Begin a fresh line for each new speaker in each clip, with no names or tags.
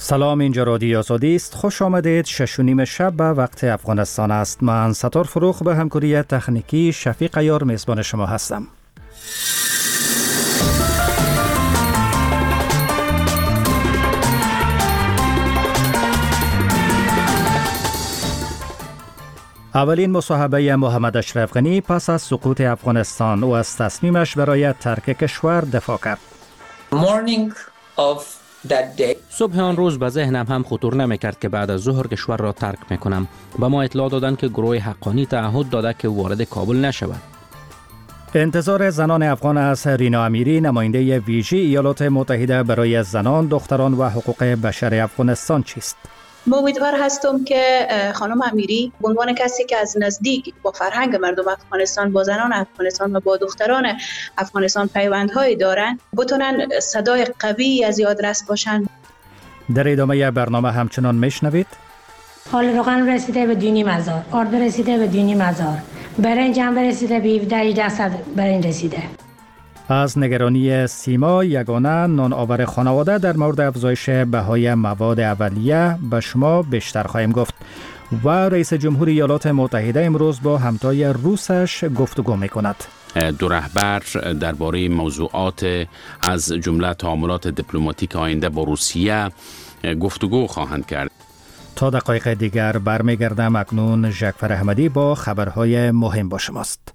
سلام، اینجا رادیو آزادی است. خوش آمدید. 6:30 شب به وقت افغانستان است. من ستار فروخ به همکاری تکنیکی شفیق عیار میزبان شما هستم. اولین مصاحبه محمد اشرف غنی پس از سقوط افغانستان او از تصمیمش برای ترک کشور دفاع کرد.
صبح آن روز به ذهنم هم خطور نمی‌کرد که بعد از ظهر کشور را ترک می‌کنم. به ما اطلاع دادند که گروه حقانی تعهد داده که وارد کابل نشود.
انتظار زنان افغان از رینا امیری، نماینده ویژه ایالات متحده برای زنان، دختران و حقوق بشر افغانستان چیست؟
ما امیدوار هستم که خانم امیری به عنوان کسی که از نزدیک با فرهنگ مردم افغانستان، با زنان افغانستان و با دختران افغانستان پیوندهای دارند، بتونن صدای قوی از یادرس باشن.
در ادامه برنامه همچنان میشنوید
حال روغن رسیده به دونی مزار، آرد رسیده به دونی مزار، برنج هم رسیده به 17 برنج رسیده.
از نگرانی سیما یگانه نانآور خانواده در مورد افزایش بهای مواد اولیه به شما بیشتر خواهیم گفت. و رئیس جمهور ایالات متحده امروز با همتای روسش گفتگو میکند.
دو رهبر درباره موضوعات از جمله تعاملات دیپلماتیک آینده با روسیه گفتگو خواهند کرد.
تا دقایق دیگر برمیگردم. اکنون جعفر احمدی با خبرهای مهم با شماست.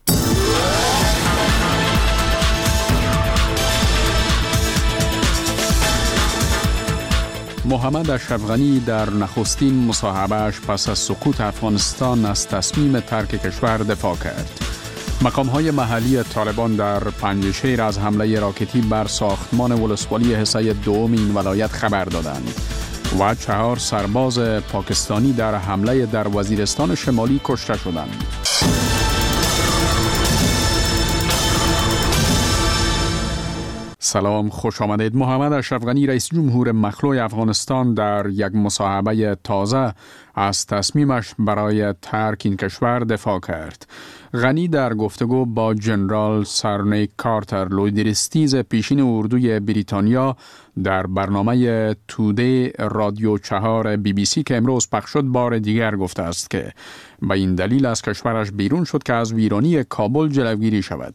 محمد اشرف غنی در نخستین مصاحبه‌اش پس از سقوط افغانستان از تصمیم ترک کشور دفاع کرد. مقام‌های محلی طالبان در پنجشیر از حمله راکتی بر ساختمان ولسوالی حصه دوم این ولایت خبر دادند و 4 سرباز پاکستانی در حمله در وزیرستان شمالی کشته شدند. سلام، خوش آمدید. محمد اشرف غنی رئیس جمهور مخلوع افغانستان در یک مصاحبه تازه از تصمیمش برای ترک این کشور دفاع کرد. غنی در گفتگو با جنرال سرنی کارتر لویدرستیز پیشین اردوی بریتانیا در برنامه تودی رادیو 4 BBC که امروز پخش شد بار دیگر گفته است که به این دلیل از کشورش بیرون شد که از ویرانی کابل جلوگیری شود.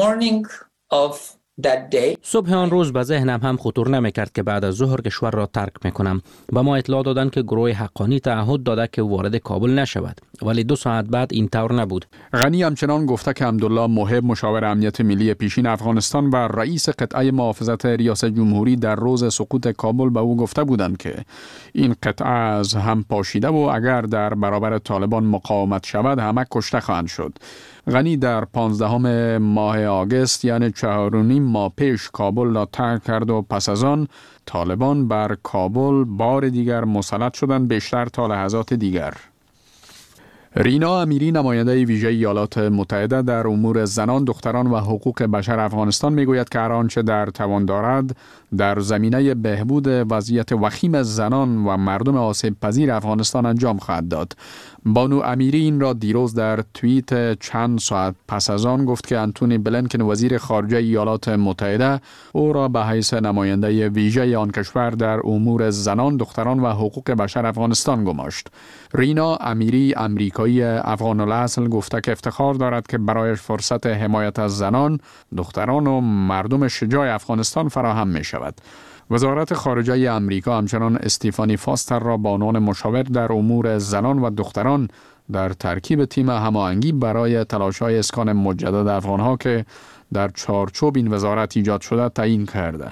صبح آن روز به ذهنم هم خطور نمی‌کرد که بعد از ظهر کشور را ترک می‌کنم. به ما اطلاع دادند که گروه حقانی تعهد داده که وارد کابل نشود، ولی 2 ساعت بعد این طور نبود.
غنی همچنان گفته که عبدالله محب، مشاور امنیت ملی پیشین افغانستان و رئیس قطعه محافظت ریاست جمهوری در روز سقوط کابل به او گفته بودند که این قطعه از هم پاشیده و اگر در برابر طالبان مقاومت شود همه کشته خواهند شد. غنی در 15 ماه آگوست یعنی 4.5 ماه پیش کابل را ترک کرد و پس از آن طالبان بر کابل بار دیگر مسلط شدند، بیشتر تا لحظات دیگر. رینا امیری، نماینده ویژه ایالات متحده در امور زنان، دختران و حقوق بشر افغانستان میگوید که هر آنچه در توان دارد در زمینه بهبود وضعیت وخیم زنان و مردم آسیب پذیر افغانستان انجام خواهد داد. بانو امیری این را دیروز در توییت چند ساعت پس از آن گفت که انتونی بلینکن وزیر خارجه ایالات متحده او را به حیث نماینده ویژه آن کشور در امور زنان، دختران و حقوق بشر افغانستان گماشت. رینا امیری، امریکایی افغان الاصل، گفته که افتخار دارد که برایش فرصت حمایت از زنان، دختران و مردم شجاع افغانستان فراهم می شود. وزارت خارجه امریکا همچنان استیفانی فاستر را به عنوان مشاور در امور زنان و دختران در ترکیب تیم هماهنگی برای تلاش‌های اسکان مجدد افغان‌ها که در چارچوب این وزارت ایجاد شده تعیین کرده.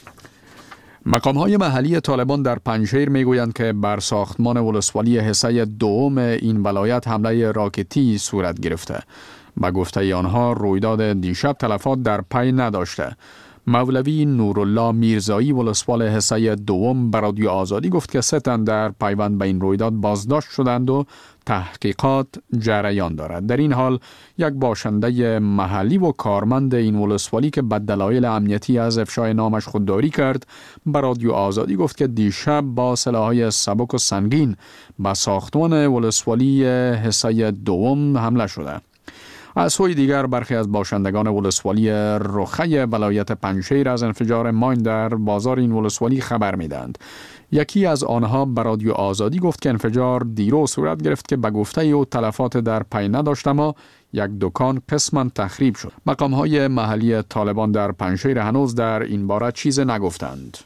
مقام‌های محلی طالبان در پنجشیر میگویند که بر ساختمان ولسوالی حصه دوم این ولایت حمله راکتی صورت گرفته. به گفته آنها رویداد دیشب تلفات در پی نداشته. مولوی نورالله میرزایی ولسوال حصه دوم به رادیو آزادی گفت که 3 تن در پیوند به این رویداد بازداشت شدند و تحقیقات جریان دارد. در این حال یک باشنده محلی و کارمند این ولسوالی که به دلایل امنیتی از افشای نامش خودداری کرد به رادیو آزادی گفت که دیشب با سلاح‌های سبک و سنگین به ساختمان ولسوالی حصه دوم حمله شده. از سوی دیگر برخی از باشندگان ولسوالی رخه ولایت پنجشیر از انفجار ماین در بازار این ولسوالی خبر میدند. یکی از آنها به رادیو آزادی گفت که انفجار دیروز صورت گرفت که به گفته او تلفات در پی نداشت، اما یک دکان قسماً تخریب شد. مقام‌های محلی طالبان در پنجشیر هنوز در این باره چیز نگفتند.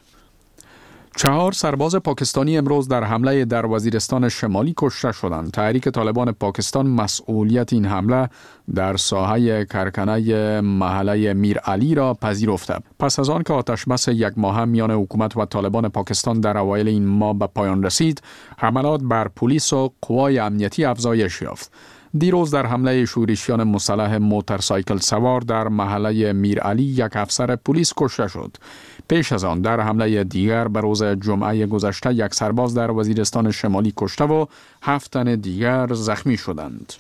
4 سرباز پاکستانی امروز در حمله در وزیرستان شمالی کشته شدند. تحریک طالبان پاکستان مسئولیت این حمله در ساحه کرکنه محله میر علی را پذیرفته. پس از آن که آتش بس یک ماه میان حکومت و طالبان پاکستان در اوایل این ماه به پایان رسید، حملات بر پلیس و قوای امنیتی افزایش یافت. دیروز در حمله شورشیان مسلح موتورسایکل سوار در محله میر علی یک افسر پلیس کشته شد. پیش از آن در حمله دیگر به روز جمعه گذشته یک سرباز در وزیرستان شمالی کشته و 7 تن دیگر زخمی شدند.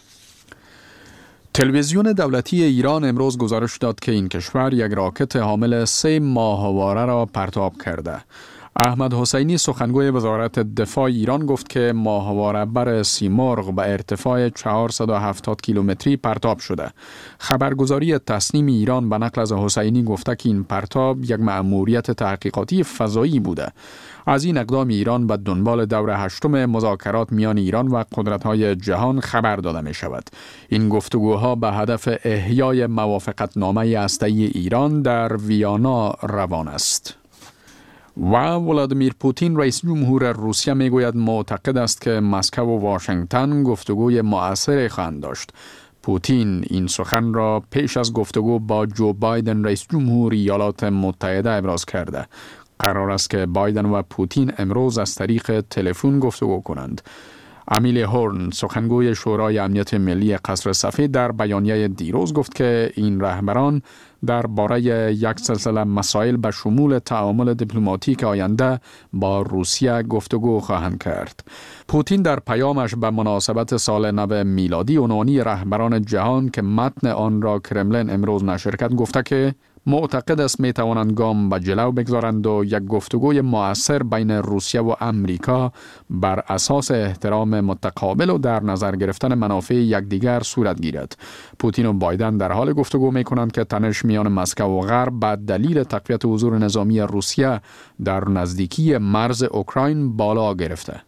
تلویزیون دولتی ایران امروز گزارش داد که این کشور یک راکت حامل 3 ماهواره را پرتاب کرده. احمد حسینی سخنگوی وزارت دفاع ایران گفت که ماهواره بر سیمرغ به ارتفاع 470 کیلومتری پرتاب شده. خبرگزاری تسنیم ایران به نقل از حسینی گفته که این پرتاب یک مأموریت تحقیقاتی فضایی بوده. از این اقدام ایران به دنبال دور 8 مذاکرات میان ایران و قدرت‌های جهان خبر داده می شود. این گفتگوها به هدف احیای موافقتنامه هسته‌ای ایران در ویانا روان است. و ولادیمیر پوتین رئیس جمهور روسیه میگوید معتقد است که مسکو و واشنگتن گفتگوی مؤثری خواهند داشت. پوتین این سخن را پیش از گفتگو با جو بایدن رئیس جمهور ایالات متحده ابراز کرده. قرار است که بایدن و پوتین امروز از طریق تلفن گفتگو کنند. امیلی هورن سخنگوی شورای امنیت ملی قصر سفید در بیانیه دیروز گفت که این رهبران درباره یک سلسله مسائل به شمول تعامل دیپلماتیک آینده با روسیه گفتگو خواهند کرد. پوتین در پیامش به مناسبت سال نو میلادی عنوانی رهبران جهان که متن آن را کرملین امروز نشر کرد گفته که معتقد است می توانند گام به جلو بگذارند و یک گفتگوی مؤثر بین روسیه و امریکا بر اساس احترام متقابل و در نظر گرفتن منافع یکدیگر صورت گیرد. پوتین و بایدن در حال گفتگو می کنند که تنش میان مسکو و غرب به دلیل تقویت حضور نظامی روسیه در نزدیکی مرز اوکراین بالا گرفته.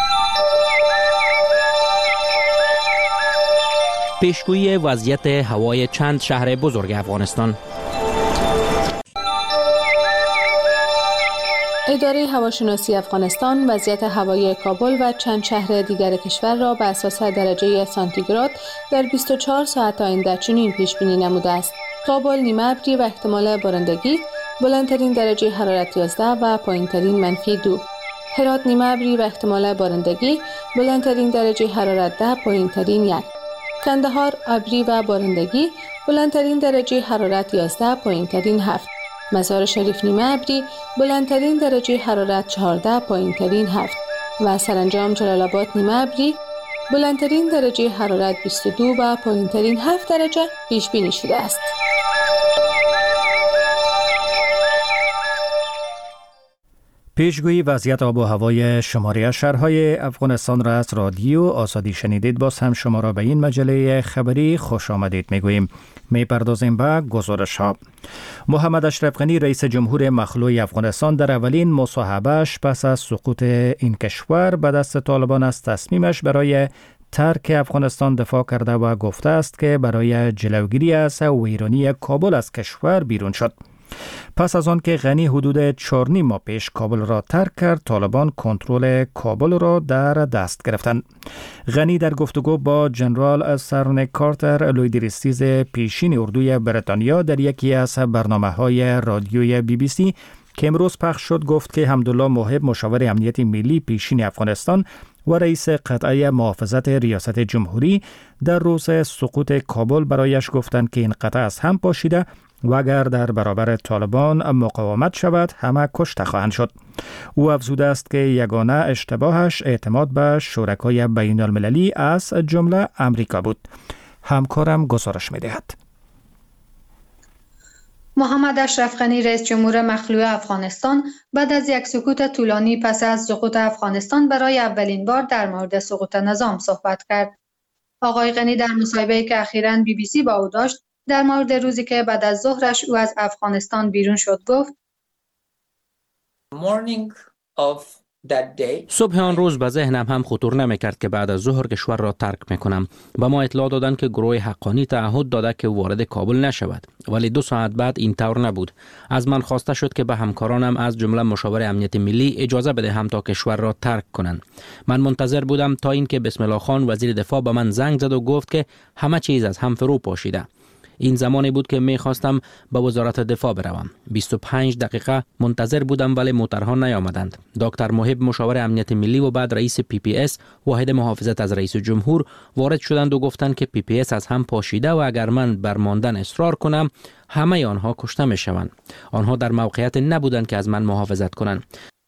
پیشگویی وضعیت هوای چند شهر بزرگ افغانستان.
اداره هواشناسی افغانستان وضعیت هوایی کابل و چند شهر دیگر کشور را بر اساس درجه سانتیگراد در 24 ساعت آینده چنین پیش بینی نموده است: کابل نیمه ابری و احتمال بارندگی، بلندترین درجه حرارت 11 و پایینترین -2. هرات نیمه ابری و احتمال بارندگی، بلندترین درجه حرارت 10، پایینترین 1. کندهار ابری و بارندگی، بلندترین درجه حرارت 11، پایینترین 7. مزار شریف نیمه ابری، بلندترین درجه حرارت 14، پایینترین 7. و سرانجام جلال آباد نیمه ابری، بلندترین درجه حرارت 22 و پایینترین 7 درجه پیش بینی شده است.
پیشگویی وضعیت آب و هوای شماره شهرهای افغانستان را از رادیو آزادی شنیدید. باز هم شما را به این مجله خبری خوش آمدید میگوییم. میپردازیم به گزارش ها. محمد اشرف غنی رئیس جمهور مخلوع افغانستان در اولین مصاحبهش پس از سقوط این کشور به دست طالبان از تصمیمش برای ترک افغانستان دفاع کرده و گفته است که برای جلوگیری از ویرانی کابل از کشور بیرون شد. پس از آن که غنی حدود 4.5 ماه پیش کابل را ترک کرد، طالبان کنترل کابل را در دست گرفتند. غنی در گفتگو با جنرال سرن کارتر لویدریستیز پیشین اردوی بریتانیا در یکی از برنامه‌های رادیوی BBC که امروز پخش شد گفت که حمدالله موهب مشاور امنیت ملی پیشین افغانستان و رئیس قطعه محافظت ریاست جمهوری در روز سقوط کابل برایش گفتند که این قطعه از هم پاشیده و اگر در برابر طالبان مقاومت شود همه کشته خواهند شد. او افزوده است که یگانه اشتباهش اعتماد به شرکای بین المللی از جمله امریکا بود. همکارم گزارش می‌دهد.
محمد اشرف غنی رئیس جمهور مخلوع افغانستان بعد از یک سکوت طولانی پس از سقوط افغانستان برای اولین بار در مورد سقوط نظام صحبت کرد. آقای غنی در مصاحبه‌ای که اخیراً BBC با او داشت در مورد روزی که بعد از ظهرش او از افغانستان بیرون شد گفت:
morning of
صبح آن روز به ذهنم هم خطور نمیکرد که بعد از ظهر کشور را ترک میکنم. به ما اطلاع دادند که گروه حقانی تعهد داده که وارد کابل نشود، ولی 2 ساعت بعد این طور نبود. از من خواسته شد که به همکارانم از جمله مشاور امنیت ملی اجازه بدهم تا کشور را ترک کنند. من منتظر بودم تا اینکه بسم الله خان وزیر دفاع به من زنگ زد و گفت که همه چیز از هم فرو پاشیده. این زمانی بود که می خواستم به وزارت دفاع بروم. 25 دقیقه منتظر بودم ولی موترها نیامدند. دکتر محب مشاور امنیت ملی و بعد رئیس PPS واحد محافظت از رئیس جمهور وارد شدند و گفتند که PPS از هم پاشیده و اگر من بر ماندن اصرار کنم همه آنها کشته می شوند. آنها در موقعیت نبودند که از من محافظت کنند.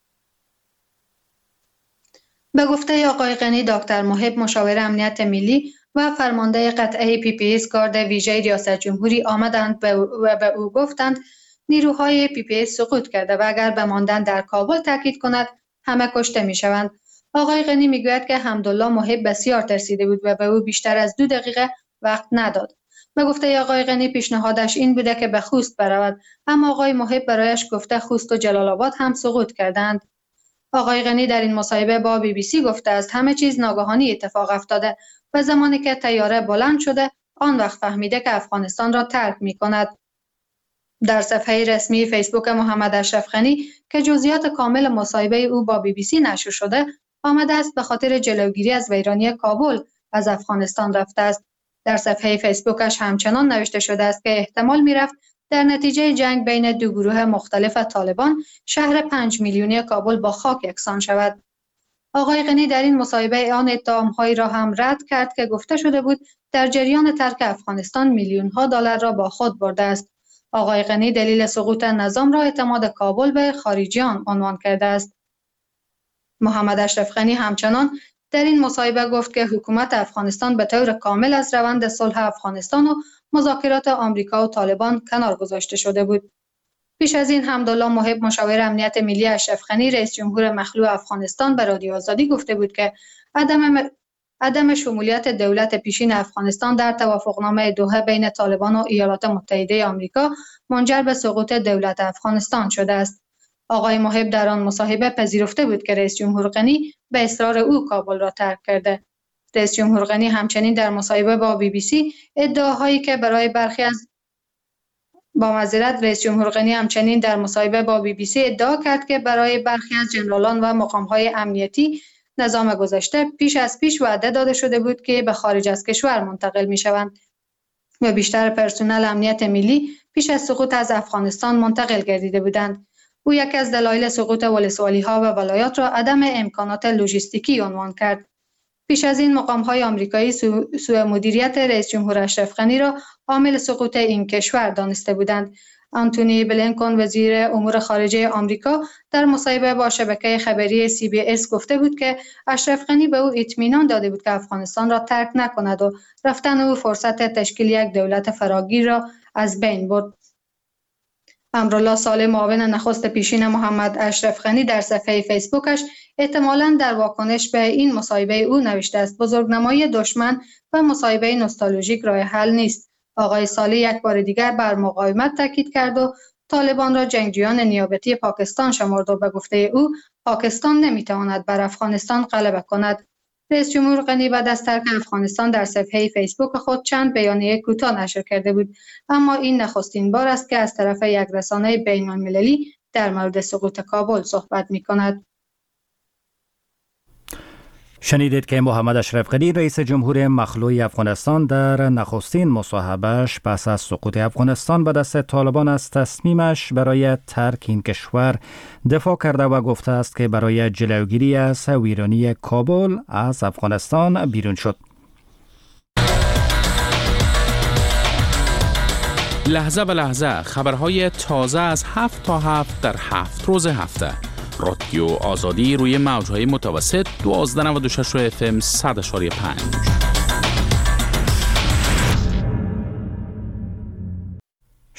به گفته آقای غنی، دکتر محب مشاور امنیت ملی و فرمانده قطعه PPS گارد ویژه ریاست جمهوری آمدند و به او گفتند نیروهای PPS سقوط کرده و اگر به ماندن در کابل تاکید کند همه کشته می شوند. آقای غنی می گوید که حمدالله محب بسیار ترسیده بود و به او بیشتر از 2 دقیقه وقت نداد. به گفته آقای غنی پیشنهادش این بوده که به خوست برود، اما آقای محب برایش گفته خوست و جلال آباد هم سقوط کردند. آقای غنی در این مصاحبه با BBC گفته است همه چیز ناگهانی اتفاق افتاده و زمانی که طیاره بلند شده آن وقت فهمیده که افغانستان را ترک می کند. در صفحه رسمی فیسبوک محمد اشرف غنی که جزئیات کامل مصاحبه او با BBC نشر شده، آمده است به خاطر جلوگیری از ویرانی کابل از افغانستان رفته است. در صفحه فیسبوکش همچنان نوشته شده است که احتمال می رفت در نتیجه جنگ بین 2 گروه مختلف طالبان شهر 5 میلیونی کابل با خاک یکسان شود. آقای غنی در این مصاحبه آن اتهام‌هایی را هم رد کرد که گفته شده بود در جریان ترک افغانستان میلیون‌ها دلار را با خود برده است. آقای غنی دلیل سقوط نظام را اعتماد کابل به خارجیان عنوان کرده است. محمد اشرف غنی همچنان در این مصاحبه گفت که حکومت افغانستان به طور کامل از روند صلح افغانستان و مذاکرات آمریکا و طالبان کنار گذاشته شده بود. پیش از این حمدالله محب مشاور امنیت ملی اشرف غنی رئیس جمهور مخلوع افغانستان به رادیو آزادی گفته بود که عدم شمولیت دولت پیشین افغانستان در توافقنامه دوحه بین طالبان و ایالات متحده آمریکا منجر به سقوط دولت افغانستان شده است. آقای محب در آن مصاحبه پذیرفته بود که رئیس جمهور غنی به اصرار او کابل را ترک کرده. رئیس جمهور غنی همچنین در مصاحبه با BBC ادعاهایی که برای برخی از رئیس جمهور غنی همچنین در مصاحبه با BBC ادعا کرد که برای برخی از ژنرالان و مقام‌های امنیتی نظام گذشته پیش وعده داده شده بود که به خارج از کشور منتقل می‌شوند و بیشتر پرسنل امنیت ملی پیش از سقوط از افغانستان منتقل گردیده بودند. او یکی از دلایل سقوط ولسوالی‌ها و ولایات را عدم امکانات لوجستیکی عنوان کرد. پیش از این مقام‌های آمریکایی سوء مدیریت رئیس جمهور اشرف غنی را عامل سقوط این کشور دانسته بودند. آنتونی بلینکن وزیر امور خارجه آمریکا در مصاحبه با شبکه خبری CBS گفته بود که اشرف غنی به او اطمینان داده بود که افغانستان را ترک نکند و رفتن او فرصت تشکیل یک دولت فراگیر را از بین برد. امرالله صالح معاون نخست پیشین محمد اشرف غنی در صفحه فیسبوکش احتمالاً در واکنش به این مصاحبه او نوشته است بزرگنمایی دشمن و مصاحبه نوستالژیک راه حل نیست. آقای صالح یک بار دیگر بر مقاومت تاکید کرد و طالبان را جنگجویان نیابتی پاکستان شمرد و به گفته او پاکستان نمیتواند بر افغانستان غلبه کند. رئیس جمهور غنی بعد از ترک افغانستان در صفحه فیسبوک خود چند بیانیه کوتاه نشر کرده بود، اما این نخستین بار است که از طرف یک رسانه بین‌المللی در مورد سقوط کابل صحبت می‌کند.
شنیدید که محمد اشرف غنی رئیس جمهور مخلوع افغانستان در نخستین مصاحبه‌اش پس از سقوط افغانستان به دست طالبان از تصمیمش برای ترک این کشور دفاع کرده و گفته است که برای جلوگیری از ویرانی کابل از افغانستان بیرون شد.
لحظه به لحظه خبرهای تازه از 7 تا 7 در 7 روز هفته. رادیو آزادی روی موجهای متوسط 1296 FM 100.5.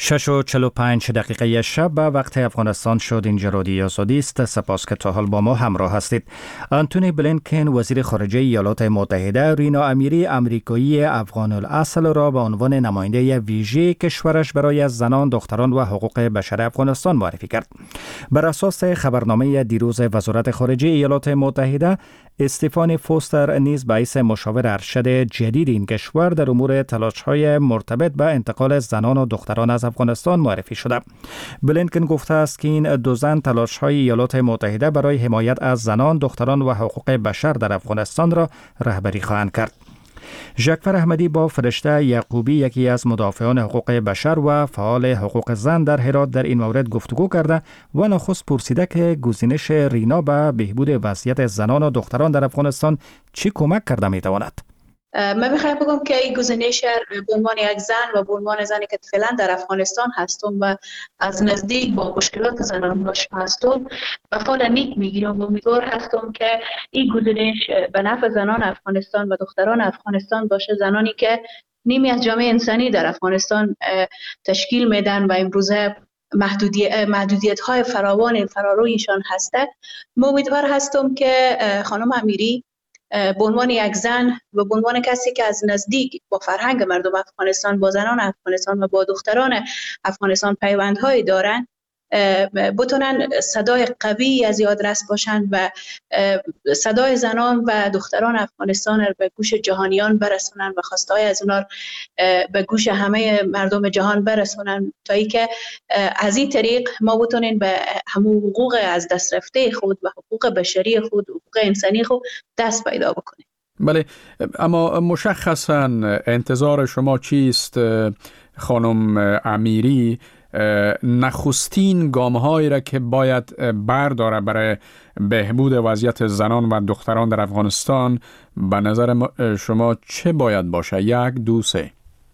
6:45 شب به وقت افغانستان شد. اینجا رادیو آزادی است. سپاس که تا حال با ما همراه هستید. آنتونی بلینکن وزیر خارجه ایالات متحده رینا امیری امریکایی افغان الاصل را به عنوان نماینده ویژه کشورش برای زنان، دختران و حقوق بشر افغانستان معرفی کرد. بر اساس خبرنامه دیروز وزارت خارجه ایالات متحده، استفانی فوستر نیز باعث مشاور ارشد جدید این کشور در امور تلاش‌های مرتبط به انتقال زنان و دختران از افغانستان معرفی شده. بلینکن گفته است که این دو زن تلاش‌های ایالات متحده برای حمایت از زنان، دختران و حقوق بشر در افغانستان را رهبری خواهند کرد. ژاکفر احمدی با فرشته یعقوبی، یکی از مدافعان حقوق بشر و فعال حقوق زن در هرات، در این مورد گفتگو کرده و نخست پرسیده که گزینش رینا به بهبود وضعیت زنان و دختران در افغانستان چی کمک کرده میتواند؟
من میخوایم بگم که این گزینش به عنوان یک زن و به عنوان زنی که فعلا در افغانستان هستم و از نزدیک با مشکلات زنان آشنا هستم و فعلا نیک میگیرم و امیدوار هستم که این گزینش به نفع زنان افغانستان و دختران افغانستان باشه، زنانی که نیمی از جامعه انسانی در افغانستان تشکیل میدن و امروزه محدودیت های فراوان فرارویشان هسته. من امیدوار هستم که خانم امیری به عنوان یک زن و به عنوان کسی که از نزدیک با فرهنگ مردم افغانستان، با زنان افغانستان و با دختران افغانستان پیوندهایی دارن، بتونن صدای قوی از آدرس باشن و صدای زنان و دختران افغانستان رو به گوش جهانیان برسونن و خواستهای از اونا به گوش همه مردم جهان برسونن، تا ای که از این طریق ما بتونیم به همون حقوق از دست رفته خود و حقوق بشری خود، حقوق انسانی خود دست پیدا بکنیم.
بله، اما مشخصاً انتظار شما چیست خانم امیری؟ نخستین گام‌هایی را که باید برداره برای بهبود وضعیت زنان و دختران در افغانستان به نظر شما چه باید باشه؟ 1، 2، 3.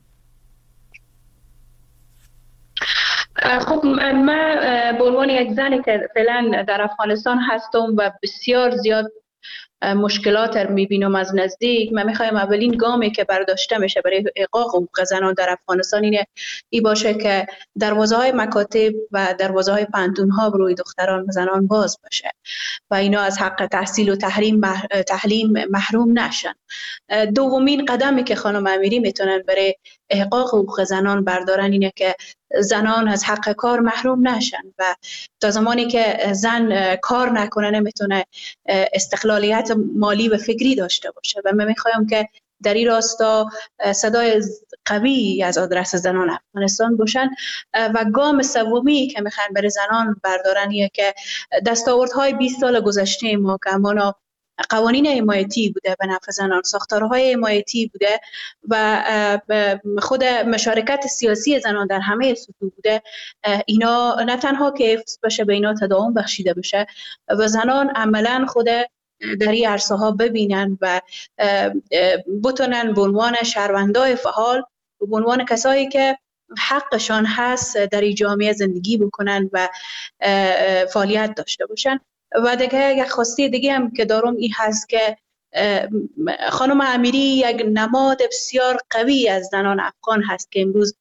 خب من به عنوان یک زنی که فعلا در افغانستان هستم و بسیار زیاد مشکلات رو میبینم از نزدیک، من میخوایم اولین گامی که برداشته میشه برای احقاق حقوق زنان در افغانستان این باشه که دروازه های مکاتب و دروازه های پانتون ها روی دختران و زنان باز باشه و اینا از حق تحصیل و تعلیم محروم نشن. دومین قدمی که خانم امیری میتونن برای احقاق حقوق زنان بردارن اینه که زنان از حق کار محروم نشن و تا زمانی که زن کار نکنه نمیتونه استقلالیت مالی و فکری داشته باشه و من میخوایم که در این راستا صدای قوی از آدرس زنان افغانستان باشن. و گام سومی که میخوان برای زنان بردارن اینه که دستاوردهای 20 سال گذشته ما که همانا قوانین حمایتی بوده به نفع زنان، ساختارهای حمایتی بوده و خود مشارکت سیاسی زنان در همه سطوح بوده، اینا نه تنها که حفظ بشه، به اینا تداوم بخشیده بشه و زنان عملا خود در این عرصه ها ببینن و بتونن به عنوان شهروندای فعال و به عنوان کسایی که حقشان هست در این جامعه زندگی بکنن و فعالیت داشته باشن. و دیگه یک خواسته دیگه هم که دارم این هست که خانم امیری یک نماد بسیار قوی از زنان افغان هست که امروز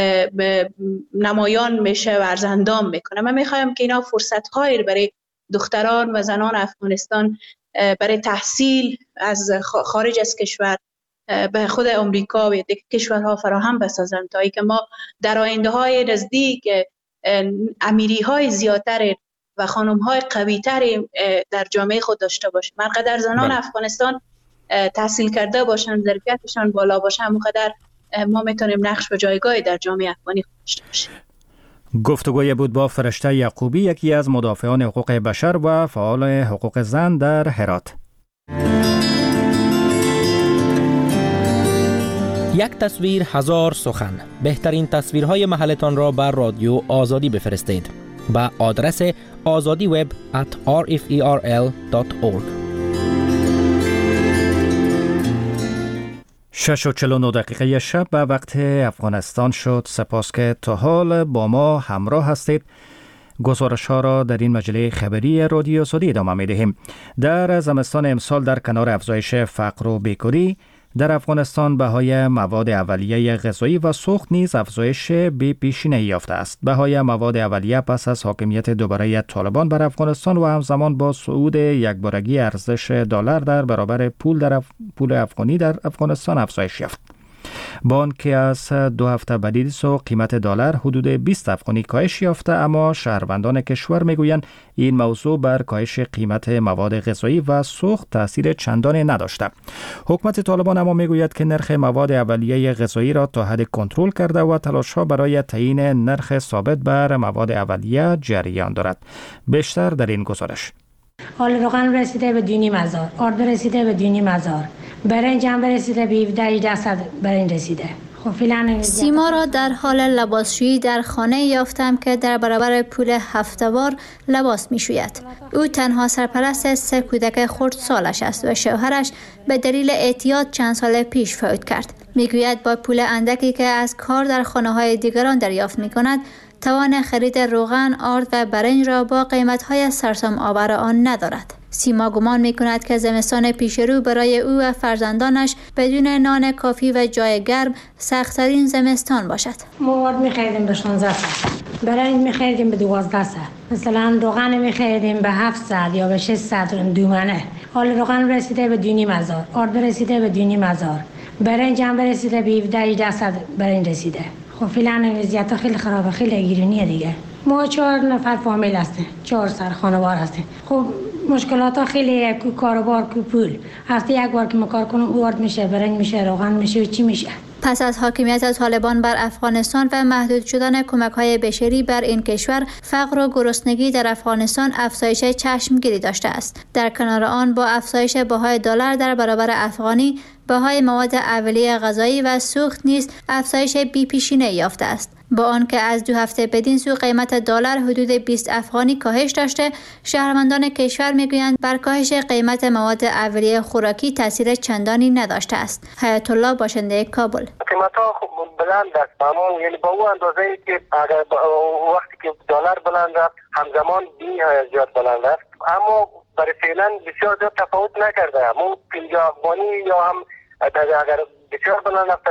نمایان میشه و ارزندام میکنه. من میخوایم که اینا فرصت هایی برای دختران و زنان افغانستان برای تحصیل از خارج از کشور به خود امریکا و دیگه کشورها فراهم بسازن تا ای که ما در آینده های نزدیک امیری های زیادتر و خانم های قوی تری در جامعه خود داشته باشیم. هرقدر زنان افغانستان تحصیل کرده باشن، ظرفیتشان بالا باشه، همونقدر ما میتونیم نقش و جایگاهی در جامعه افغانی خود داشته باشیم.
گفتگوی بود با فرشته یعقوبی، یکی از مدافعان حقوق بشر و فعال حقوق زن در هرات.
یک تصویر هزار سخن. بهترین تصویرهای محلتان را بر رادیو آزادی بفرستید با آدرس azadiweb@rferl.org.
6:49 شب به وقت افغانستان شد. سپاس که تا حال با ما همراه هستید. گزارش ها را در این مجله خبری رادیو آزادی ادامه می دهیم. در زمستان امسال در کنار افزایش فقر و بیکاری، در افغانستان بهای مواد اولیه غذایی و سوخت نیز افزایش بی پیشینه یافته است. بهای مواد اولیه پس از حاکمیت دوباره طالبان بر افغانستان و همزمان با صعود یکبارگی ارزش دلار در برابر پول افغانی در افغانستان افزایش یافت. بانک از 2 هفته بعد قیمت دلار حدود 20 افغانی کاهش یافته، اما شهروندان کشور میگویند این موضوع بر کاهش قیمت مواد غذایی و سوخت تاثیر چندانی نداشته. حکومت طالبان اما میگوید که نرخ مواد اولیه غذایی را تا حد کنترل کرده و تلاش‌ها برای تعیین نرخ ثابت بر مواد اولیه جریان دارد. بیشتر در این گزارش.
حال روغن رسیده به 2,500، آرد رسیده به 2,500، برنج هم رسیده به 17,000 برنج رسیده.
سیما را در حال لباسشویی در خانه یافتم که در برابر پول هفته‌وار لباس می‌شوید. او تنها سرپرست 3 کودک خردسالش است و شوهرش به دلیل اعتیاد چند سال پیش فوت کرد. میگوید با پول اندکی که از کار در خانه‌های دیگران دریافت می‌کند، توان خرید روغن، آرد و برنج را با قیمت‌های سرسام آور آن ندارد. سیما گمان می‌کند که زمستان پیش رو برای او و فرزندانش بدون نان کافی و جای گرم سخت‌ترین زمستان باشد.
ما آرد می‌خریدیم به 16 ساعت، برنج می‌خریدیم به 12 ساعت، مثلا روغن می‌خریدیم به 700 یا به 600 دومنه. حال روغن رسیده به 2,500، آرد رسیده به 2,500، برنج هم رسیده به 17,000 برنج رسیده. خب فعلا وضعیت خیلی خرابه، خیلی گیرونیه دیگه. ما 4 نفر فامیل هستیم، 4 سر خانوار هستیم. خب مشکلات ها خیلی، کو کاروبار، کو پول. هفته یک بار که ما کار کنم اوارد میشه، برنج میشه، روغن میشه و چی میشه.
پس از حاکمیت طالبان بر افغانستان و محدود شدن کمک‌های بشری بر این کشور، فقر و گرسنگی در افغانستان افزایش چشمگیری داشته است. در کنار آن با افزایش بهای دلار در برابر افغانی، بهای مواد اولیه غذایی و سوخت نیز افزایش بی‌پیشینه یافته است. با آنکه از 2 هفته بدین سو قیمت دلار حدود 20 افغانی کاهش داشته، شهروندان کشور میگویند بر کاهش قیمت مواد اولیه خوراکی تاثیر چندانی نداشته است. حیات الله، باشنده کابل.
قیمت‌ها بلند است، اما یعنی با اون اندازه‌ای که اگر وقتی که دلار بلند است همزمان زیاد بلند است، اما برای فعلا بسیار زیاد تفاوت نکرده. همون 50 افغانی یا هم اگر بسیار بلند است،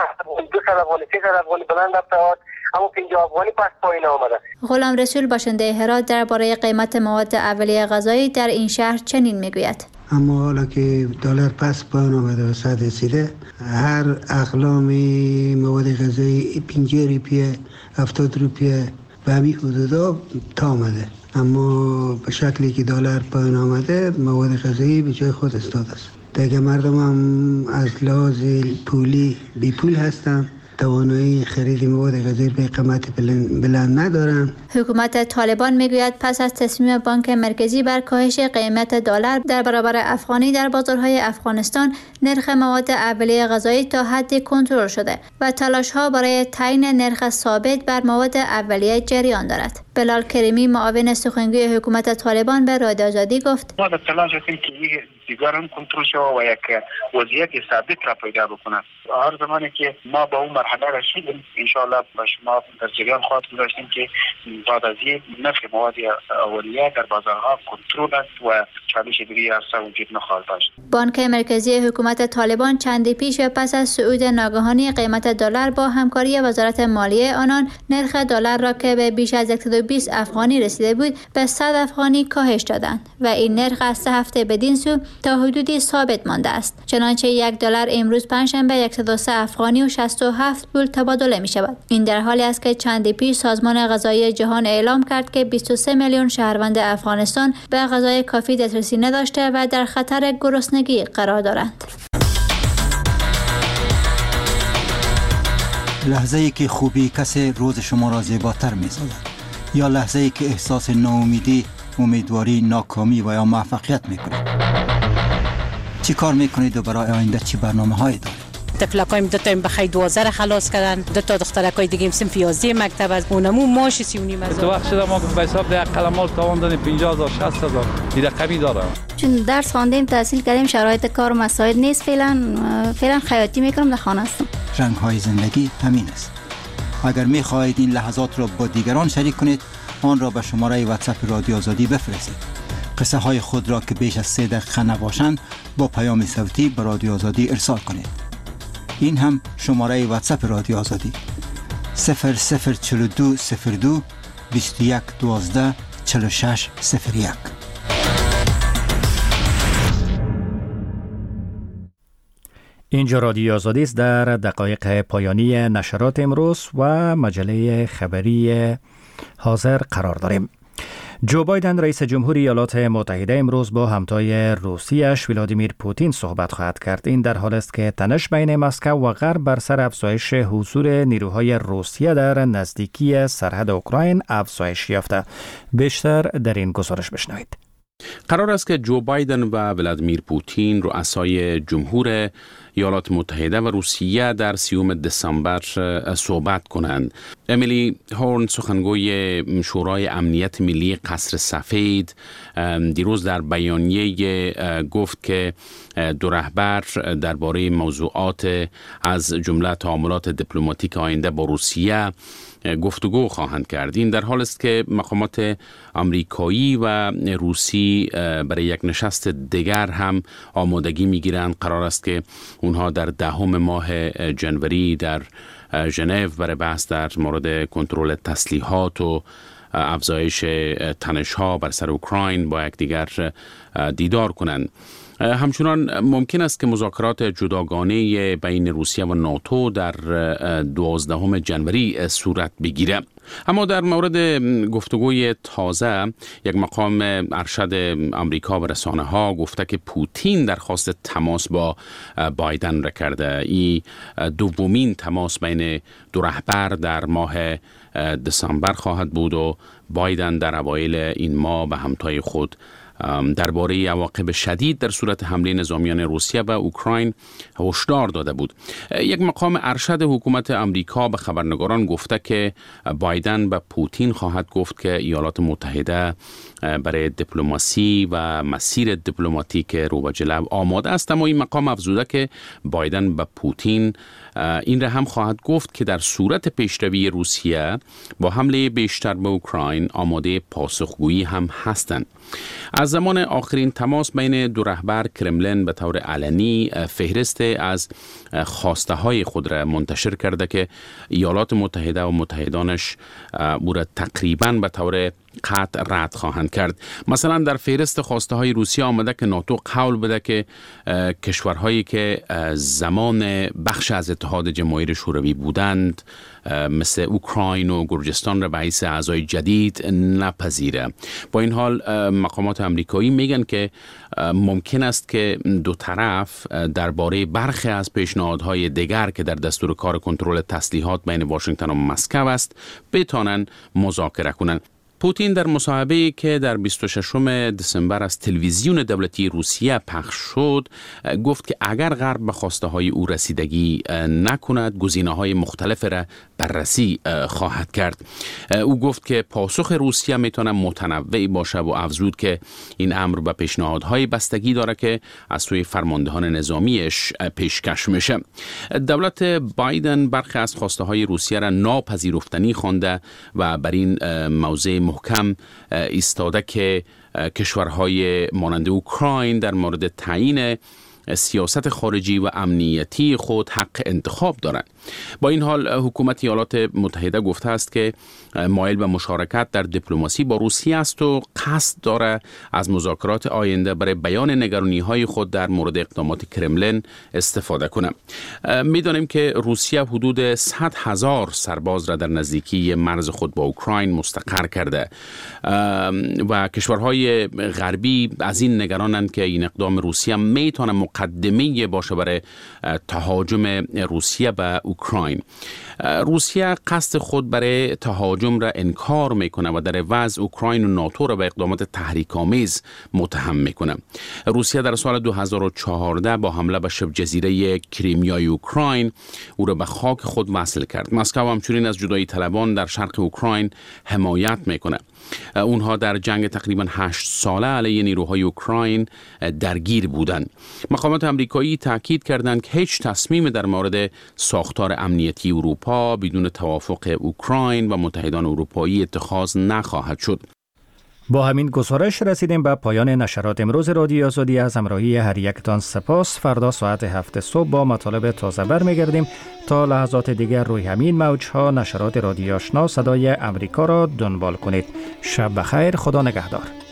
200 افغانی 300 افغانی بلند است، اما 50 افغانی پس پایین آمده.
غلام رسول، باشنده هرات، درباره قیمت مواد اولیه غذایی در این شهر چنین میگوید.
اما حالا که دلار پس پایین آمده و 100 رسیده، هر اقلام مواد غذایی 50 روپیه 70 روپیه به همین حدودا تا آمده. اما به شکلی که دلار پایین آمده، مواد غذایی به جای خود استاد است. دیگه مردم هم از لحاظ پولی بی پول هستن، توانایی خرید مواد غذایی به قیمت بلند ندارن.
حکومت طالبان میگوید پس از تصمیم بانک مرکزی بر کاهش قیمت دلار در برابر افغانی در بازارهای افغانستان، نرخ مواد اولیه غذایی تا حدی کنترل شده و تلاش‌ها برای تعیین نرخ ثابت بر مواد اولیه جریان دارد. بلال کریمی، معاون سخنگوی حکومت طالبان، به رادیو آزادی گفت:
ما در تلاش هستیم که دیگر هم کنترل شود و یک وضعیت ثابت را پیدا بکنه. هر زمانی که ما به اون مرحله رسیدیم، ان شاء الله با شما در جریان خواهد گذاشتیم که بعد از این نرخ مواد اولیه در بازارها کنترل است و چالش دیگری اصلا وجود نخواهد داشت.
بانک مرکزی حکومت طالبان چندی پیش و پس از صعود ناگهانی قیمت دلار با همکاری وزارت مالیه آنان، نرخ دلار را که به بیش از 120 افغانی رسیده بود به 100 افغانی کاهش دادند و این نرخ از 3 هفته بدین سو تا حدودی ثابت مانده است. چنانچه یک دلار امروز پنجشنبه 103 افغانی و 67 پول تبادله می شود. این در حالی است که چندی پیش سازمان غذایی جهان اعلام کرد که 23 میلیون شهروند افغانستان به غذای کافی دسترسی نداشته و در خطر گرسنگی قرار دارند.
لحظه‌ای که خوبی کسی روز شما را زیباتر می‌سازد، یا لحظه‌ای که احساس ناامیدی، امیدواری، ناکامی و یا موفقیت می‌کنید. چی کار می‌کنید و برای آینده چی برنامه‌هایی دارید؟
تفلکایم 2 تا بخیر 12 خلاص کردن، 2 تا دخترکای دیگه صنف 11 مکتب از اونمو ماش 3.5
تو وقت شده ما به حساب ده قلمال تاوان دادیم 50,000 60,000 این رقمی داره.
چون درس خواندیم، تحصیل کردیم، شرایط کار مساعد نیست، فعلا خیاطی میکنم، در خانه هستم.
رنگ‌های زندگی همین است. اگر می‌خواهید این لحظات را با دیگران شریک کنید، آن را به شماره واتساپ رادیو آزادی بفرستید. قصه های خود را که بیش از 3 دقیقه نباشند با پیام صوتی به رادیو آزادی ارسال کنید. این هم شماره واتساپ رادیو آزادی 004202 2112 4601.
اینجا رادیو آزادی است. در دقایق پایانی نشرات امروز و مجله خبری حاضر قرار داریم. جو بایدن رئیس جمهوری ایالات متحده امروز با همتای روسیش ولادیمیر پوتین صحبت خواهد کرد. این در حالی است که تنش بین مسکو و غرب بر سر افزایش حضور نیروهای روسیه در نزدیکی سرحد اوکراین افزایش یافته. بیشتر در این گزارش بشنوید.
قرار است که جو بایدن و ولادیمیر پوتین رؤسای جمهور ایالات متحده و روسیه در 30 دسامبر صحبت کنند. امیلی هورن سخنگوی شورای امنیت ملی قصر سفید دیروز در بیانیه گفت که دو رهبر درباره موضوعات از جمله تعاملات دیپلماتیک آینده با روسیه گفتگو خواهند کرد. این در حال است که مقامات آمریکایی و روسی برای یک نشست دیگر هم آمادگی میگیرند. قرار است که اونها در 10 ماه جنوری در ژنو برای بحث در مورد کنترل تسلیحات و افزایش تنش‌ها بر سر اوکراین با یکدیگر دیدار کنند. همچنان ممکن است که مذاکرات جداگانه بین روسیه و ناتو در 12 جنوری صورت بگیره. اما در مورد گفتگوی تازه یک مقام ارشد آمریکا به رسانه‌ها گفته که پوتین درخواست تماس با بایدن را کرده. این دومین تماس بین دو رهبر در ماه دسامبر خواهد بود و بایدن در اوایل این ماه به همتای خود درباره عواقب شدید در صورت حمله نظامیان روسیه به اوکراین هشدار داده بود. یک مقام ارشد حکومت آمریکا به خبرنگاران گفته که بایدن به پوتین خواهد گفت که ایالات متحده برای دیپلماسی و مسیر دیپلماتیک رو به جلو آماده است. اما این مقام افزوده که بایدن به پوتین این را هم خواهد گفت که در صورت پیشروی روسیه با حمله بیشتر به اوکراین آماده پاسخگویی هم هستند. از زمان آخرین تماس بین دو رهبر کرملین به طور علنی فهرست از خواسته های خود را منتشر کرده که ایالات متحده و متحدانش او را تقریباً به طور قطع رد خواهند کرد. مثلا در فهرست خواسته های روسیه آمده که ناتو قول بده که کشورهایی که زمان بخش از اتحاد جماهیر شوروی بودند مثل اوکراین و گرجستان را به حیث اعضای جدید نپذیره. با این حال مقامات آمریکایی میگن که ممکن است که دو طرف درباره برخی از پیشنهادهای دیگر که در دستور کار کنترل تسلیحات بین واشنگتن و مسکو است بتوانند مذاکره کنند. پوتین در مصاحبه‌ای که در 26 دسامبر از تلویزیون دولتی روسیه پخش شد گفت که اگر غرب به خواسته های او رسیدگی نکند گزینه‌های مختلف را بررسی خواهد کرد. او گفت که پاسخ روسیه میتونه متنوع باشه و افزود که این امر به پیشنهادهای بستگی داره که از سوی فرماندهان نظامیش پیشکش میشه. دولت بایدن برخی از خواسته های روسیه را ناپذیرفتنی خوانده و بر این موضع محکم ایستاده که کشورهای مانند اوکراین در مورد تعیین سیاست خارجی و امنیتی خود حق انتخاب دارند. با این حال حکومت ایالات متحده گفته است که مایل به مشارکت در دیپلماسی با روسیه است و قصد داره از مذاکرات آینده برای بیان نگرانی‌های خود در مورد اقدامات کرملین استفاده کنه. می‌دانیم که روسیه حدود 100,000 سرباز را در نزدیکی مرز خود با اوکراین مستقر کرده و کشورهای غربی از این نگرانند که این اقدام روسیه میتونه مقدمه باشه برای تهاجم روسیه به اوکراین. روسیه قصد خود برای تهاجم را انکار میکنه و در عوض اوکراین و ناتو را به اقدامات تحریک‌آمیز متهم میکنه. روسیه در سال 2014 با حمله به شبه جزیره کریمیای اوکراین او را به خاک خود وصل کرد. مسکو همچنین از جدایی طلبان در شرق اوکراین حمایت میکنه. اونها در جنگ تقریبا 8 ساله علیه نیروهای اوکراین درگیر بودند. مقامات آمریکایی تاکید کردند که هیچ تصمیم در مورد ساختار امنیتی اروپا بدون توافق اوکراین و متحدان اروپایی اتخاذ نخواهد شد.
با همین گزارش رسیدیم به پایان نشرات امروز رادیو آزادی. از همراهی هر یکتان سپاس. فردا ساعت 7 صبح با مطالب تازه برمیگردیم. تا لحظات دیگر روی همین موج‌ها نشرات رادیو آشنا صدای امریکا را دنبال کنید. شب بخیر، خدا نگهدار.